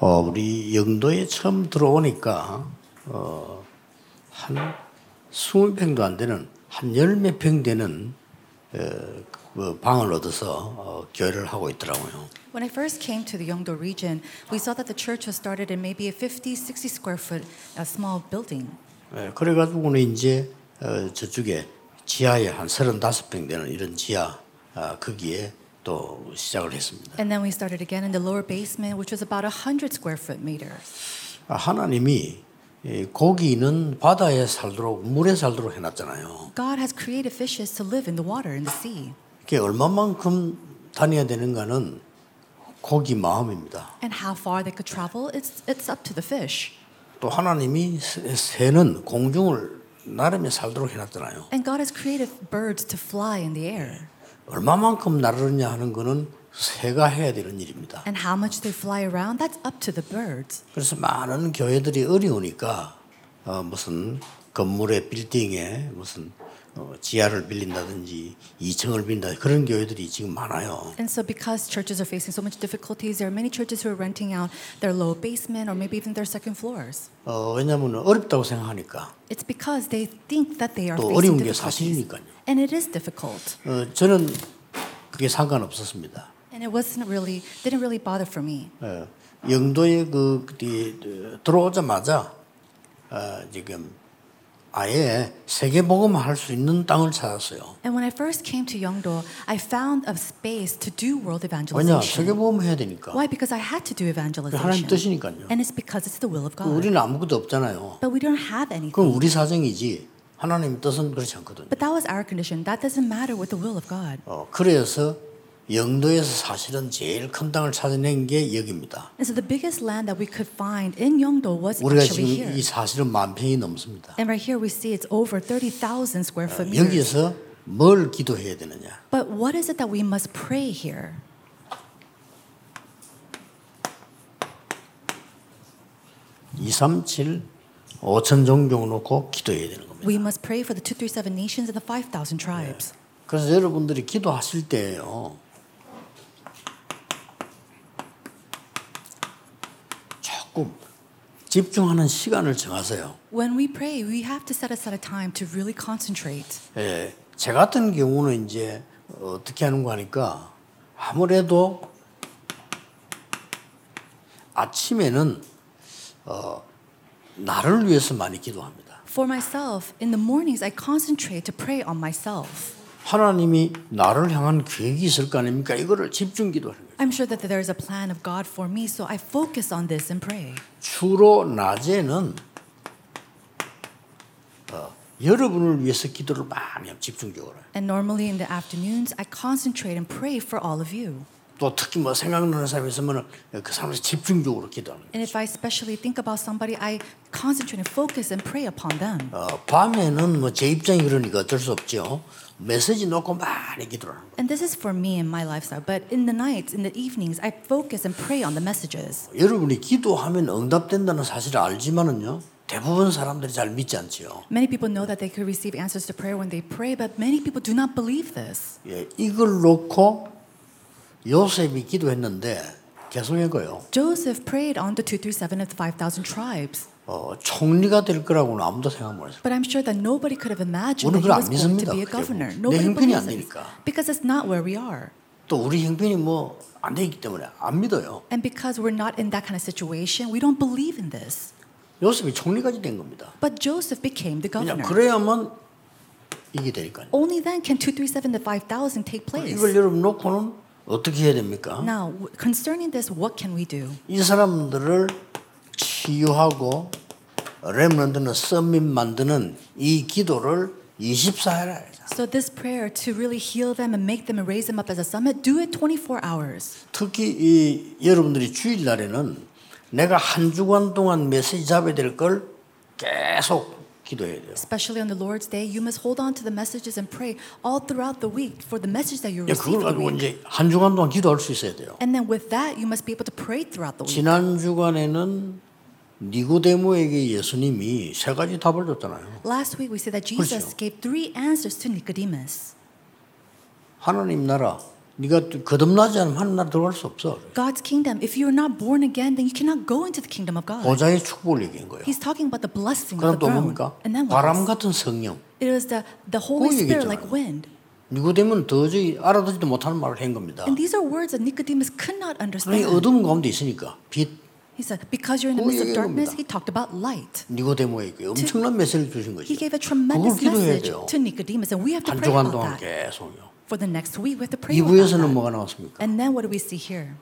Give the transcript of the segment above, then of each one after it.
우리 영도에 처음 들어오니까 한 20평도 안 되는 한 열 몇 평 되는 그 방을 얻어서 교회를 하고 있더라고요. When I first came to the Yeongdo region, we saw that the church was started in maybe a 50, 60 square foot small building. 그래가지고는 이제 저쪽에 지하에 한 35평 되는 이런 지하 거기에 또 시작을 했습니다. And then we started again in the lower basement, which was about 100 square foot meters. 하나님이 고기는 바다에 살도록 물에 살도록 해놨잖아요. God has created fishes to live in the water, in the sea. 그게 얼마만큼 다녀야 되는가는 고기 마음입니다. And how far they could travel, it's up to the fish. 또 하나님이 새는 공중을 나름에 살도록 해놨잖아요. And God has created birds to fly in the air. 얼마만큼 나르느냐 하는 거는 새가 해야 되는 일입니다. And how much they fly around, that's up to the birds. 그래서 많은 교회들이 어려우니까 무슨 건물의 빌딩에 무슨 지하를 빌린다든지 2층을 빌린다 그런 교회들이 지금 많아요. And so because churches are facing so much difficulties, there are many churches who are renting out their low basement or maybe even their second floors. 왜냐하면 어렵다고 생각하니까. It's because they think that they are 또 facing 어려운 게 difficulties. 사실이니까요. And it is difficult. 저는 그게 상관없었습니다. And it didn't really bother for me. 영도에 들어오자마자 지금 아예 세계복음 할 수 있는 땅을 찾았어요. And when I first came to Yeongdo, I found a space to do world 왜냐? evangelization. 세계복음 해야 되니까. Why? Because I had to do 하나님 evangelization. 뜻이니까요. And it's because it's the will of God. 우리는 아무것도 없잖아요. But we don't have anything. 그건 우리 사정이지 하나님 뜻은 그렇지 않거든요. But that was our condition. That doesn't matter with the will of God. 그래서 영도에서 사실은 제일 큰 땅을 찾아낸 게 여기입니다. And so the biggest land that we could find in Yeongdo was 우리가 지금 actually here. 이 사실은 10,000평이 넘습니다. And right here we see it's over 30,000 square foot meters. 여기에서 뭘 기도해야 되느냐? But what is it that we must pray here? 237, 5천 종교 놓고 기도해야 되는 겁니다. We must pray for the 237 nations and the 5,000 tribes. 그래서 여러분들이 기도하실 때요. 조금 집중하는 시간을 정하세요. When we pray, we have to set aside a time to really concentrate. 제 같은 경우는 이제 어떻게 하는 거 하니까 아무래도 아침에는 나를 위해서 많이 기도합니다. For myself, in the mornings, I concentrate to pray on myself. 하나님이 나를 향한 계획이 있을 거 아닙니까? 이거를 집중 기도하는 거예요. I'm sure that there is a plan of God for me, so I focus on this and pray. 주로 낮에는 여러분을 위해서 기도를 많이 해요. 집중적으로. And normally in the afternoons, I concentrate and pray for all of you. 또 특히 뭐 생각나는 사람이 있으면 그 사람을 집중적으로 기도하는 거예요. And if I especially think about somebody, I concentrate and focus and pray upon them. 밤에는 뭐 제 입장이 그러니까 어쩔 수 없죠. 메시지 놓고 많이 기도하는 거예요. And this is for me and my lifestyle. But in the nights, in the evenings, I focus and pray on the messages. 여러분이 기도하면 응답된다는 사실을 알지만은요. 대부분 사람들이 잘 믿지 않지요. Many people know that they could receive answers to prayer when they pray, but many people do not believe this. 이걸 놓고 요셉이 기도했는데 계속해가요. Joseph prayed on the 237 of the 5,000 tribes. 총리가 될 거라고는 아무도 생각 못 했어요. But I'm sure that nobody could have imagined 우리는 that he 그걸 안 was going to 믿습니다. be a governor. 내 Nobody 형편이 안 believes it 되니까. because it's not where we are. 또 우리 형편이 뭐 안 되기 때문에 안 믿어요. And because we're not in that kind of situation, we don't believe in this. 요셉이 총리까지 된 겁니다. But Joseph became the 그냥 governor. 그래야만 이게 되니까요. Only then can 237 to 5,000 take place. 이걸 여러분 놓고는 어떻게 해야 됩니까? Now, concerning this, what can we do? 이 사람들을 치유하고 렘넌트는 썸밋 만드는 이 기도를 24일 해야 돼요. So this prayer to really heal them and make them and raise them up as a summit, do it 24 hours. 특히 이 여러분들이 주일날에는 내가 한 주간 동안 메시지 잡아야 될 걸 계속 기도해야 돼요. Especially on the Lord's Day, you must hold on to the messages and pray all throughout the week for the message that you receive 그걸 for the 가지고 week. 이제 한 주간 동안 기도할 수 있어야 돼요. And then with that, you must be able to pray throughout the week. 지난 주간에는 니고데모에게 예수님이 세 가지 답을 줬잖아요. Last week, we see that Jesus 그렇죠. gave 3 answers to Nicodemus. 하나님 나라 네가 거듭나지 않으면 하나님 나라 들어갈 수 없어. God's kingdom, if you're not born again, then you cannot go into the kingdom of God. 보좌의 축복을 얘기한 거예요. He's talking about the blessing of 그다음 the 또 throne. 뭡니까? And then what 바람 else? 같은 성령. It was the Holy 그거 Spirit 얘기했잖아요. like wind. 니고데모는 도저히 알아듣지도 못하는 말을 한 겁니다. And these are words that Nicodemus could not 그러니 understand. 어둠 가운데 있으니까 빛. He said, because you're in the 그거 midst of 얘기한 darkness, 겁니다. he talked about light. 니고데모에게 엄청난 메시지를 주신 거죠. He gave a 그걸 tremendous 기도해야 message 돼요. to Nicodemus, and we have to 한 pray 주간 about 동안 that. 계속요. For the next week, we have to pray about 2부에서는 that. 뭐가 나왔습니까? And then what do we see here?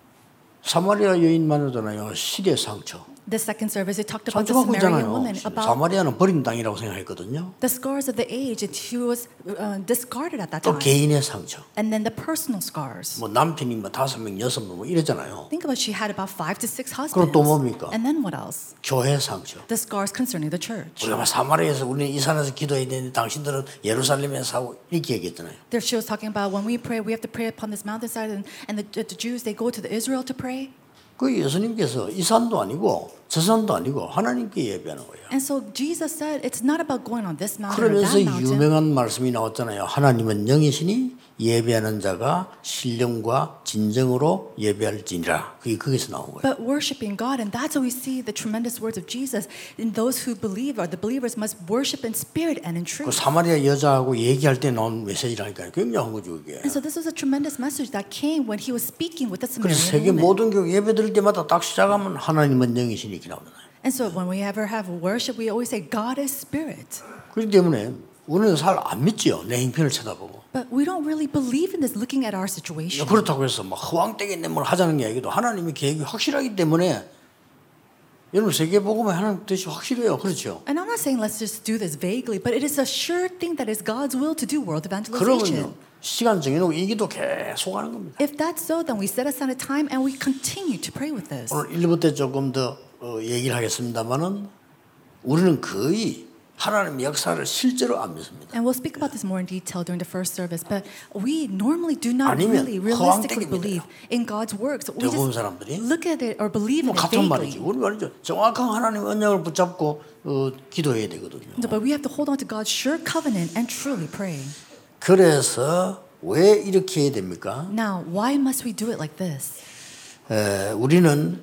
사마리아 여인 만나잖아요. 시대 상처. The second service, it talked about the 상처받고 Samaritan 있잖아요. woman, about 사마리아는 버린 땅이라고 생각했거든요. the scars of the age, and she was discarded at that 또 time. 개인의 상처. And then the personal scars. 뭐 남편이 뭐 5명, 6명 뭐 이러잖아요. Think about she had about 5 to 6 그리고 husbands. 또 뭡니까? And then what else? 교회 상처. The scars concerning the church. 우리가 사마리아에서 우리는 이 산에서 기도해야 되는데 당신들은 예루살렘에서 하고 이렇게 얘기했잖아요. There she was talking about when we pray, we have to pray upon this mountainside, and the Jews, they go to the Israel to pray. 그 예수님께서 이 산도 아니고 저 산도 아니고 하나님께 예배하는 거예요. And so Jesus said, it's not about going on this mountain or 그러면서 that mountain. 유명한 말씀이 나왔잖아요. 하나님은 영이시니 예배하는 자가 신령과 진정으로 예배할지니라. 그게 거기서 나온 거예요. But worshiping God, and that's how we see the tremendous words of Jesus. In those who believe, or the believers must worship in spirit and in 그 truth. 사마리아 여자하고 얘기할 때 나온 메시지라니까요. 굉장한 거죠 이게. And so this was a tremendous message that came when he was speaking with the 그래서 세계 Samaritan woman. 모든 교회 예배 드릴 때마다 딱 시작하면 하나님은 영이시니 이렇게 나오잖아요. And so when we ever have worship, we always say, God is spirit. 그렇기 때문에 우리는 잘 안 믿지요. 내 형편을 쳐다보고. But we don't really believe in this looking at our situation. 그렇다고 해서 막 허황되게 뭘 하자는 게 아니고 하나님의 계획이 확실하기 때문에 여러분 세계복음에 하나님 뜻이 확실해요. 그렇죠? And I'm not saying let's just do this vaguely, but it is a sure thing that is God's will to do world 그러면요 evangelization. 시간 정해놓고 이 기도 계속 하는 겁니다. If that's so, then we set aside a time and we continue to pray with this. 오늘 1부 때 조금 더 얘기를 하겠습니다만은 우리는 거의 하나님의 역사를 실제로 안 믿습니다. And we'll speak about this more in detail during the first service, but we normally do not 아니면 really realistically 허황되게 believe in God's works. We 대부분 just 사람들이 look at it or believe 뭐 in it 같은 말이지. vaguely. 우리 말이죠. 정확한 하나님의 언약을 붙잡고 기도해야 되거든요. But we have to hold on to God's sure covenant and truly pray. 그래서 왜 이렇게 해야 됩니까? Now, why must we do it like this? 우리는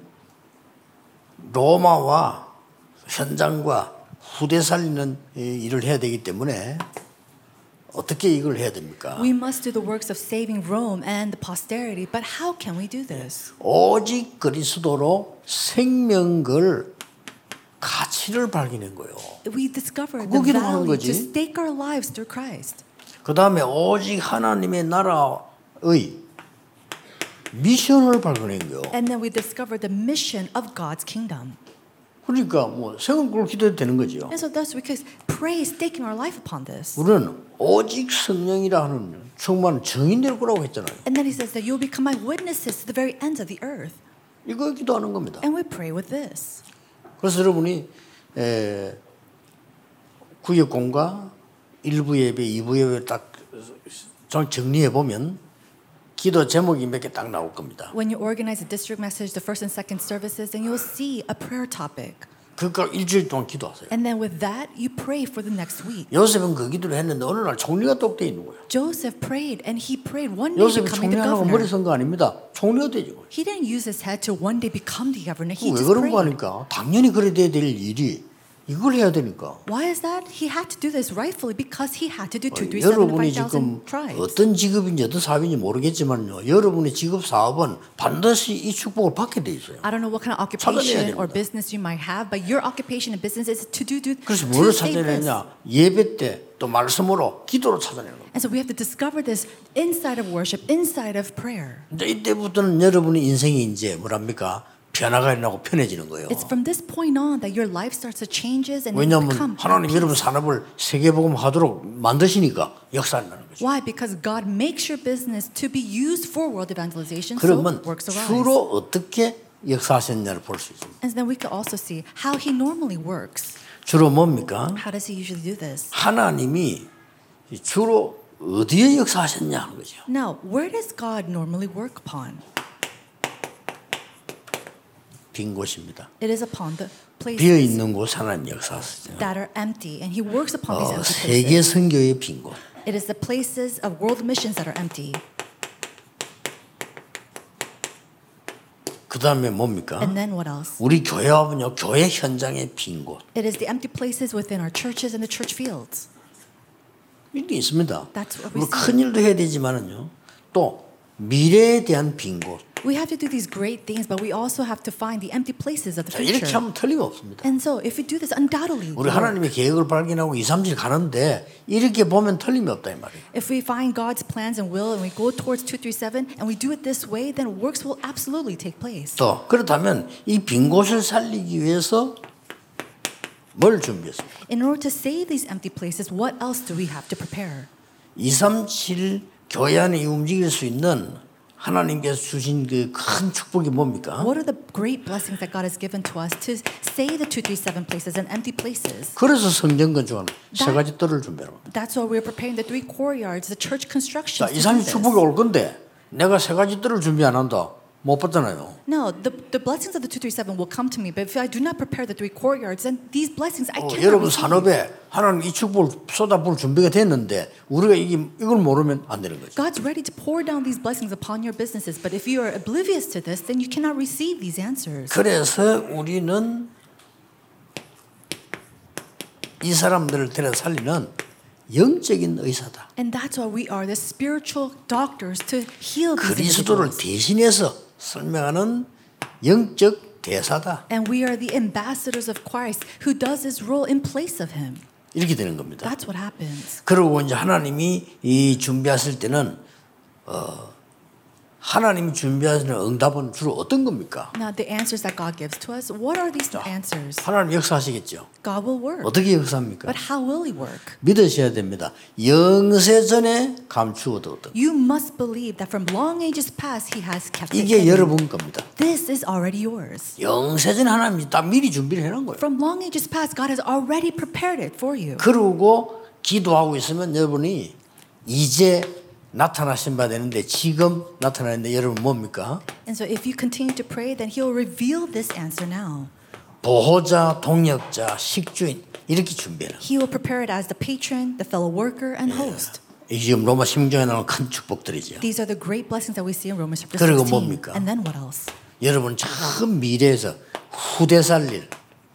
로마와 현장과 후대 살리는 일을 해야 되기 때문에 어떻게 이걸 해야 됩니까? We must do the works of saving Rome and the posterity, but how can we do this? 오직 그리스도로 생명 걸 가치를 발견한 거예요. We discover 그거 the 기도하는 value 거지. to stake our lives through Christ. 그 다음에 오직 하나님의 나라의 미션을 발견한 거예요. And then we discover the mission of God's kingdom. 그러니까 뭐 생을 걸 기도해도 되는 거죠. And so thus we can pray, staking our life upon this. 우리는 오직 성령이라 하는 충만한 증인될 거라고 했잖아요. And then he says that you'll become my witnesses to the very ends of the earth. 이거 기도하는 겁니다. And we pray with this. 그래서 여러분이 구역공과 1부 예배, 2부 예배를 딱 정리해 보면 기도 제목이 몇 개 딱 나올 겁니다. When you organize a district message, the first and second services, then you'll see a prayer topic. 그러니까 일주일 동안 기도하세요. And then with that, you pray for the next week. 요셉은 그 기도를 했는데 어느 날 총리가 똑돼 있는 거예요. Joseph prayed, and he prayed one day 요셉이 becoming the 총리하고 머리 governor. 쓴 거 아닙니다. 총리가 되죠. He didn't use his head to one day become the governor. He 왜 just 그런 거 prayed. 하니까 당연히 그래야 될 일이 이걸 해야 되니까. Why is that? He had to do this rightfully because he had to do 여러분이 지금 275,000 tribes. 어떤 직업인지 어떤 사업인지 모르겠지만요. 여러분의 직업 사업은 반드시 이 축복을 받게 돼 있어요. I don't know what kind of 찾아내야 occupation or 됩니다. business you might have, but your occupation and business is to 그래서 to 뭐를 save this. 찾아내냐? 예배 때 또 말씀으로 기도로 찾아내는 겁니다. And so we have to discover this inside of worship, inside of prayer. 이제 이때부터는 여러분의 인생이 이제 뭐랍니까? 변화가 일어나고 편해지는 거예요. It's from this point on that your life starts to changes and you 왜냐하면 become 하나님 peace. 여러분 산업을 세계복음 하도록 만드시니까 역사한다는 거죠. Why? Because God makes your business to be used for world evangelization, so 그러면 works arise. 주로 어떻게 역사하셨냐를 볼 수 있습니다. And then we can also see how He normally works. 주로 뭡니까? How does He usually do this? 하나님이 주로 어디에 역사하셨냐 하는 거죠. Now, where does God normally work upon? 빈 곳입니다. It is upon the 비어 places 있는 곳 하나님 역사하시죠. that are empty, and He works upon these empty 세계 places. 선교의 빈 곳. It is the places of world missions that are empty. 그 다음에 뭡니까? And then what else? 우리 교회와는요, 교회 현장의 빈 곳. It is the empty places within our churches and the church fields. 이게 있습니다. That's what we 뭐 see. 큰 일도 해야 되지만은요, 또 미래에 대한 빈 곳. We have to do these great things, but we also have to find the empty places of the 자, 이렇게 future. 하면 틀림없습니다. And so, if we do this, undoubtedly, 우리 하나님의 계획을 발견하고 2, 3일 가는데 이렇게 보면 틀림이 없다 이 말이에요. if we find God's plans and will, and we go towards 237, and we do it this way, then works will absolutely take place. 또 그렇다면 이 빈 곳을 살리기 위해서 뭘 준비했습니까? In order to save these empty places, what else do we have to prepare? 237 교회 안에 움직일 수 있는 하나님께서 주신 그 큰 축복이 뭡니까? What are the great blessings that God has given to us to save the 237 places and empty places? 그래서 성전 건축하는 세 가지 뜰을 준비하는 겁니다. That's why we're preparing the 3 courtyards, the church construction. 자, 237 축복이 올 건데 내가 세 가지 뜰을 준비 안 한다. 못 받잖아요. No, the blessings of the 237 will come to me, but if I do not prepare the 3 courtyards, then these blessings I cannot 여러분 receive. 산업에 하나님 이 축복을 쏟아부을 준비가 됐는데 우리가 이걸 모르면 안 되는 거죠. God's ready to pour down these blessings upon your businesses, but if you are oblivious to this, then you cannot receive these answers. 그래서 우리는 이 사람들을 데려 살리는 영적인 의사다. And that's why we are the spiritual doctors to heal these 그리스도를 individuals. 대신해서 설명하는 영적 대사다. And we are the ambassadors of Christ who does his role in place of him. 이렇게 되는 겁니다. That's what happens. 그리고 이제 하나님이 이 준비하실 때는 하나님이 준비하시는 응답은 주로 어떤 겁니까? Now, the answers that God gives to us, what are these answers? 하나님 역사하시겠죠. God will work. 어떻게 역사합니까? But how will he work? 믿으셔야 됩니다. 영세전에 감추어두었던 You must believe that from long ages past, he has kept it 이게 hidden. 여러분 겁니다. This is already yours. 영세전에 하나님이 다 미리 준비를 해놓은 거예요. From long ages past, God has already prepared it for you. 그러고 기도하고 있으면 여러분이 이제 나타나신 바 되는데 지금 나타나는데 여러분 뭡니까? And so if you continue to pray, then he'll reveal this answer now. 보호자, 동역자, 식주인 이렇게 준비해라. He will prepare it as the patron, the fellow worker, and host. 이 지금 로마 16장에 나오는 큰 축복들이죠. These are the great blessings that we see in Romans chapter 그리고 16. 뭡니까? And then what else? 여러분 저 미래에서 후대 살릴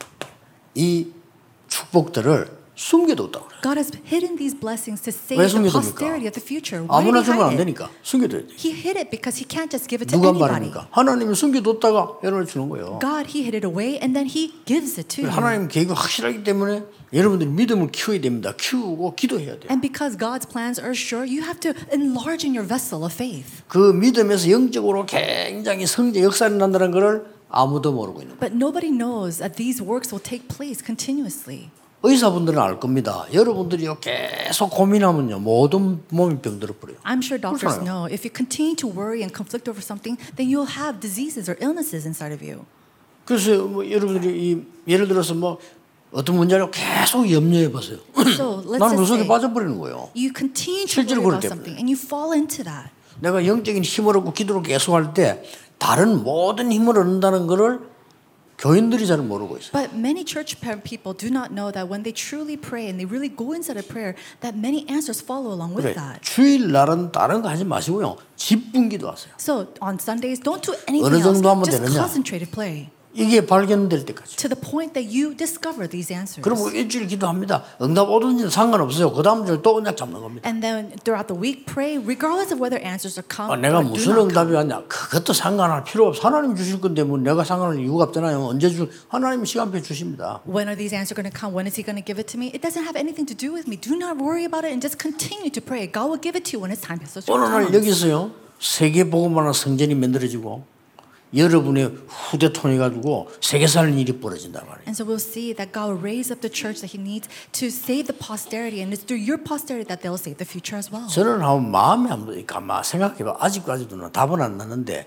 이 축복들을 숨겨뒀다고 그래요. God has hidden these blessings to save 왜 the 숨겨둡니까? posterity of the future. Why 아무나 did he 주면 안 hide it? 되니까 숨겨둬야 돼. He hid it because he can't just give it to 누가 anybody. 말합니까? 하나님이 숨겨뒀다가 여러분을 주는 거예요. God, he hid it away and then he gives it to you. 하나님 계획이 확실하기 때문에 여러분들이 믿음을 키워야 됩니다. 키우고 기도해야 돼요. And because God's plans are sure, you have to enlarge in your vessel of faith. 그 믿음에서 영적으로 굉장히 성장 역사를 난다는 것을 아무도 모르고 있는 거예요. But nobody knows that these works will take place continuously. 의사분들은 알 겁니다. 여러분들이요 계속 고민하면요 모든 몸이 병들어 버려요. I'm sure doctors 그렇잖아요. know if you continue to worry and conflict over something, then you'll have diseases or illnesses inside of you. 그래서 뭐 여러분들이 예를 들어서 뭐 어떤 문제를 계속 염려해 보세요. So let's 나는 그 just 속에 say 빠져버리는 거예요. you continue to 실제로 worry about 그럴 something and you fall into that. 내가 영적인 힘을 얻고 기도를 계속할 때 다른 모든 힘을 얻는다는 것을 교인들이 잘 모르고 있어요. But many church people do not know that when they truly pray and they really go inside of prayer, that many answers follow along with 그래, that. 주일날은 다른 거 하지 마시고요. 집중기도 하세요. So on Sundays, don't do anything 어느 else. 정도 하면 Just 되느냐? concentrate and play 이게 발견될 때까지. to the point that you discover these answers. 그럼 일주일 기도합니다. 응답 오든지 상관없어요. 그 다음 주에 또 언약 잡는 겁니다. And then throughout the week, pray regardless of whether answers are come 내가 or do 무슨 not come. 응답이 왔냐? 그것도 상관할 필요 없어. 하나님 주실 건데 뭐 내가 상관할 이유가 없잖아요. 언제 하나님 시간표 주십니다. When are these answers going to come? When is he going to give it to me? It doesn't have anything to do with me. Do not worry about it and just continue to pray. God will give it to you when it's time. So 어느 날 여기서요. 세계 복음만한 성전이 만들어지고 여러분의 후대통이 가지고 세계 살리는 일이 벌어진단 말이에요. And so we'll see that God will raise up the church that he needs to save the posterity, and it's through your posterity that they'll save the future as well. 저는 한번 마음에 한번 가만 생각해봐. 아직까지도 답은 안 났는데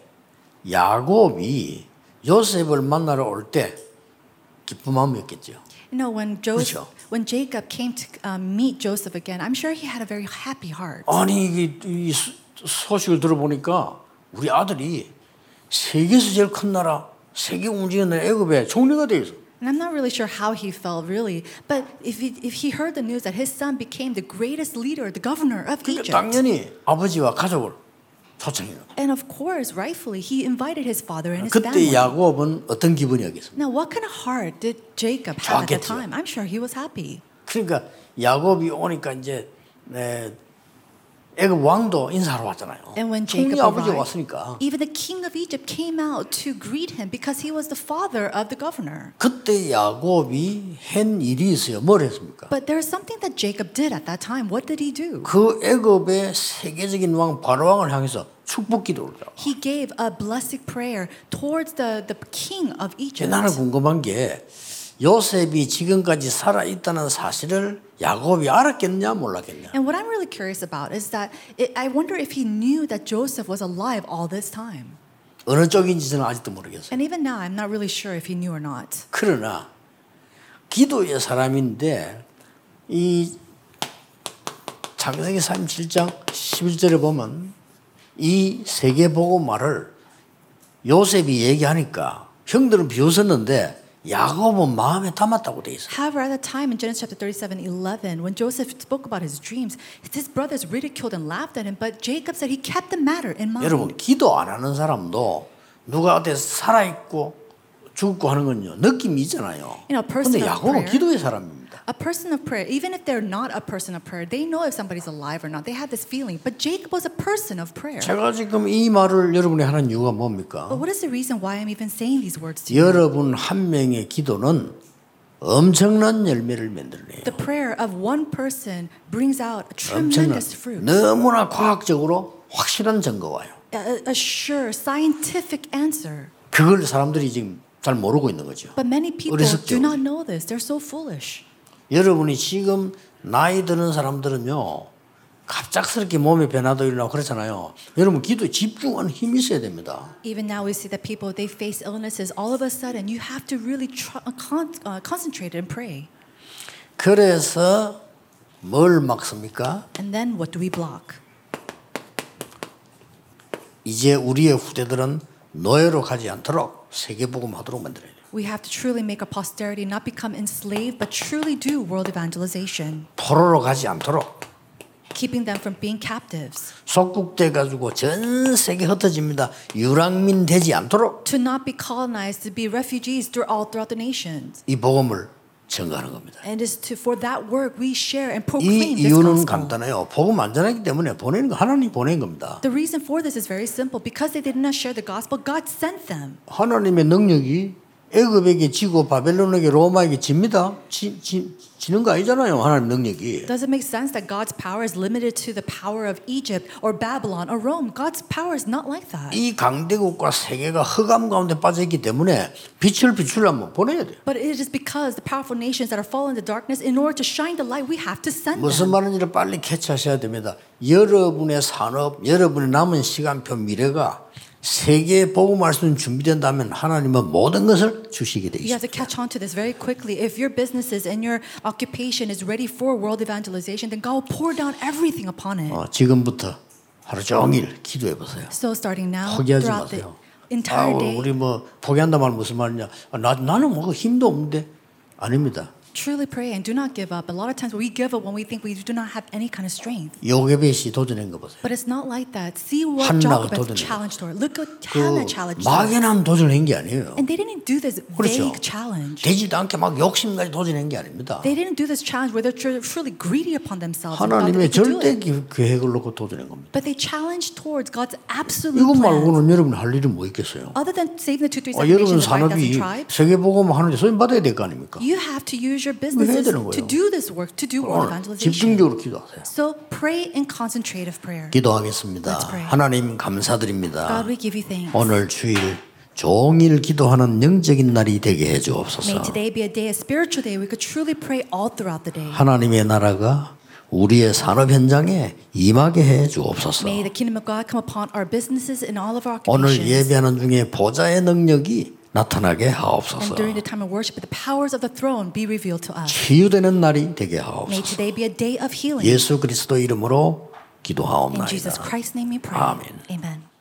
야곱이 요셉을 만나러 올 때 기쁜 마음이었겠죠. You know, when 그렇죠. when Jacob came to meet Joseph again, I'm sure he had a very happy heart. 아니 이 소식을 들어보니까 우리 아들이 세계에서 제일 큰 나라, 세계 움직이는 나라 애굽의 총리가 돼 있어. And I'm not really sure how he felt really, but if he heard the news that his son became the greatest leader, the governor of 그러니까 Egypt, 당연히 아버지와 가족을 초청해요. And of course, rightfully, he invited his father and his 그때 family. 야곱은 어떤 기분이었겠습니까? Now, what kind of heart did Jacob have at the 좋았겠죠. time? I'm sure he was happy. 그러니까 야곱이 오니까 이제 애굽 왕도 인사하러 왔잖아요. And when 총리 Jacob 아버지가 arrived, 왔으니까 even the king of Egypt came out to greet him because he was the father of the governor. 그때 야곱이 한 일이 있어요. 뭘 했습니까? But there is something that Jacob did at that time. What did he do? 그 애굽의 세계적인 왕 바로왕을 향해서 축복 기도를 하고. He gave a blessed prayer towards the king of Egypt. 나는 궁금한 게 요셉이 지금까지 살아 있다는 사실을 야곱이 알았겠냐 몰랐겠냐. And what I'm really curious about is that I wonder if he knew that Joseph was alive all this time. 어느 쪽인지 저는 아직도 모르겠어요. And even now, I'm not really sure if he knew or not. 그러나 기도의 사람인데 이 창세기 37장 11절에 보면 이 세계복음화를 요셉이 얘기하니까 형들은 비웃었는데 야곱은 마음에 담았다고 돼 있어요. However, at the time in Genesis chapter 37:11, when Joseph spoke about his dreams, his brothers ridiculed and laughed at him, but Jacob said he kept the matter in mind. 여러분 기도 안 하는 사람도 누가 어디 살아 있고 죽고 하는 건요 느낌이 있잖아요. You know, a person 근데 of 야곱은 prayer- 기도의 사람입니다. A person of prayer, even if they're not a person of prayer, they know if somebody's alive or not. They have this feeling. But Jacob was a person of prayer. 제가 지금 이 말을 여러분이 하는 이유가 뭡니까? But what is the reason why I'm even saying these words to you? 여러분 한 명의 기도는 엄청난 열매를 만들어내요. The prayer of one person brings out a 엄청난 tremendous fruit. 너무나 과학적으로 확실한 증거와요. A sure scientific answer. 그걸 사람들이 지금 잘 모르고 있는 거죠. But many people 어리석죠. do not know this. They're so foolish. 여러분이 지금 나이 드는 사람들은요 갑작스럽게 몸에 변화도 일어나고 그렇잖아요. 여러분 기도에 집중하는 힘이 있어야 됩니다. Even now we see that people, they face illnesses. All of a sudden, you have to really concentrate and pray. 그래서 뭘 막습니까? And then what do we block? 이제 우리의 후대들은 노예로 가지 않도록 세계복음 하도록 만들어야 돼요. We have to truly make our posterity not become enslaved, but truly do world evangelization, 포로로 가지 않도록 keeping them from being captives. 속국돼 가지고 전 세계 흩어집니다. 유랑민 되지 않도록 To not be colonized, to be refugees throughout the nations. 이 복음을 전가하는 겁니다. And is to for that work we share and 이 proclaim this 이유는 gospel. 간단해요. 복음 안 전하기 때문에 보내는 거 하나님 보낸 겁니다. The reason for this is very simple. Because they did not share the gospel, God sent them. 하나님의 능력이 애굽에게 지고 바벨론에게 로마에게 집니다. 지는 거 아니잖아요. 하나님 능력이. Does it make sense that God's power is limited to the power of Egypt or Babylon or Rome? God's power is not like that. 이 강대국과 세계가 흑암 가운데 빠져 있기 때문에 빛을 비추려면 보내야 돼요. But it is because the powerful nations that are fallen into darkness, in order to shine the light, we have to send 무슨 them. 말인지를 빨리 캐치하셔야 됩니다. 여러분의 산업, 여러분의 남은 시간표 미래가 세계에 복음할 수 있는 준비된다면 하나님은 모든 것을 주시게 돼 You have to 있습니다. catch on to this very quickly. If your businesses and your occupation is ready for world evangelization, then God will pour down everything upon it. 지금부터 하루 종일 기도해 보세요. So starting now, 포기하지 throughout the 마세요. entire day, 우리 뭐 포기한다 말 무슨 말이냐? 나는 뭐 힘도 없는데 아닙니다. truly pray and do not give up. A lot of times we give up when we think we do not have any kind of strength. 요게벳이 도전한 거 보세요. But it's not like that. See what 한나가 Jochebed 도전해요. challenged her. Look what 그 Hannah challenged her. 막연한 도전한 게 아니에요. And they didn't do this 그렇죠. vague challenge. 되지도 않게 막 욕심까지 도전한 게 아닙니다. They didn't do this challenge where they're truly greedy upon themselves. And thought that 하나님의 they could do 절대 it. 계획을 놓고 도전한 겁니다. But they challenged towards God's absolute 이것 plan. 말고는 여러분 할 일이 뭐 있겠어요? Other than saving the 237 여러분 nations, the 5,000 산업이 tribes, 세계복음 하는데 소임 받아야 될 거 아닙니까? you have to use your 해야 businesses 되는 to 거예요. do this work, to do world 오늘 evangelization. 집중적으로 기도하세요. So pray in concentrative prayer. 기도하겠습니다. Let's pray. 하나님 감사드립니다. God, we give you thanks. 오늘 주일 종일 기도하는 영적인 날이 되게 May 해주옵소서. today be a day, a spiritual day. We could truly pray all throughout the day. 하나님의 나라가 우리의 산업 현장에 임하게 해 주옵소서. May the kingdom of God come upon our businesses and all of our 오늘 occupations. 예배하는 중에 보좌의 능력이 나타나게 하옵소서. And during the time of worship, the powers of the throne be revealed to us. 치유되는 날이 되게 May 하옵소서. today be a day of healing. 예수 그리스도 이름으로 In 기도하옵나이다. Jesus Christ's name we pray. 아멘. Amen.